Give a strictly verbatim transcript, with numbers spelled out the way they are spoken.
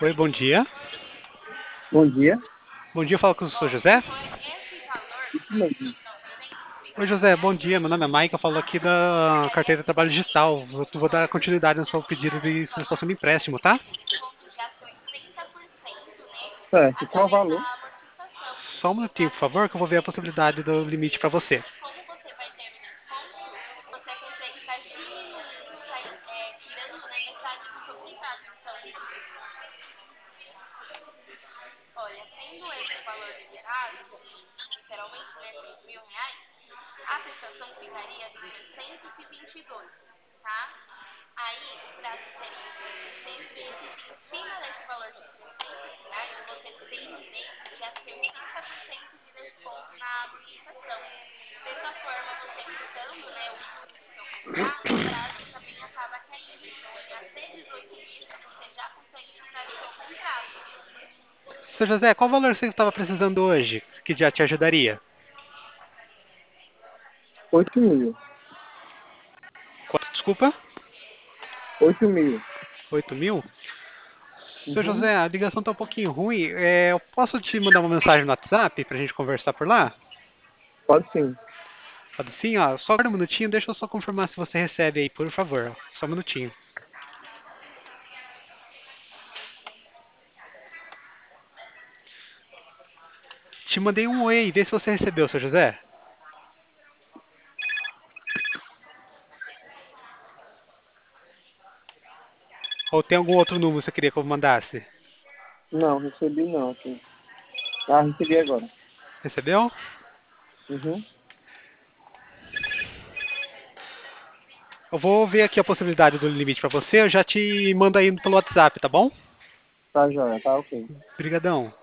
Oi, bom dia. Bom dia. Bom dia, falo com o senhor José. Isso mesmo. Oi, José, bom dia. Meu nome é Mike, eu falo aqui da carteira de trabalho digital. Eu vou dar continuidade no seu pedido de solicitação de empréstimo, tá? Certo. Qual o valor? Só um minutinho, por favor, que eu vou ver a possibilidade do limite para você. Seu José, qual valor você estava precisando hoje que já te ajudaria? Oito mil. Quanto, desculpa? Oito mil. Oito mil? Seu Uhum. José, a ligação está um pouquinho ruim. É, eu posso te mandar uma mensagem no WhatsApp para a gente conversar por lá? Pode sim. Pode sim, ó. Só aguarda um minutinho, deixa eu só confirmar se você recebe aí, por favor. Só um minutinho. Te mandei um oi, vê se você recebeu, seu José. Ou tem algum outro número que você queria que eu mandasse? Não, recebi não. Aqui. Ah, recebi agora. Recebeu? Uhum. Eu vou ver aqui a possibilidade do limite para você, eu já te mando aí pelo WhatsApp, tá bom? Tá joia, tá ok. Obrigadão.